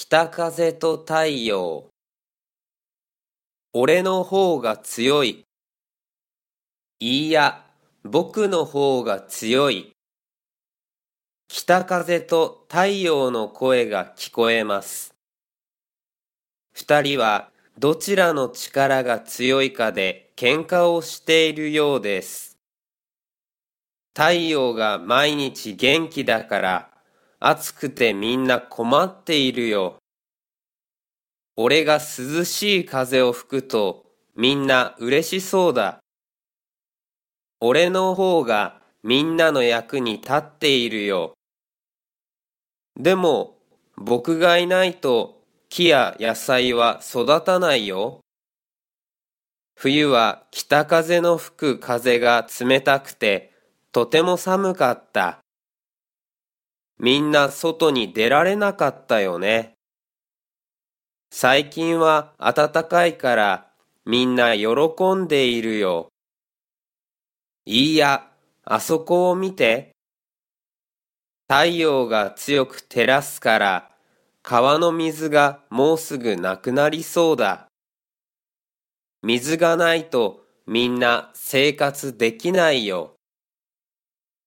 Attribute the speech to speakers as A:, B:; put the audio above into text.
A: 北風と太陽。俺の方が強い。いいや、僕の方が強い。北風と太陽の声が聞こえます。二人はどちらの力が強いかで喧嘩をしているようです。太陽が毎日元気だから暑くてみんな困っているよ。俺が涼しい風を吹くとみんな嬉しそうだ。俺の方がみんなの役に立っているよ。でも僕がいないと木や野菜は育たないよ。冬は北風の吹く風が冷たくてとても寒かった。みんな外に出られなかったよね。最近は暖かいからみんな喜んでいるよ。いいや、あそこを見て。太陽が強く照らすから川の水がもうすぐなくなりそうだ。水がないとみんな生活できないよ。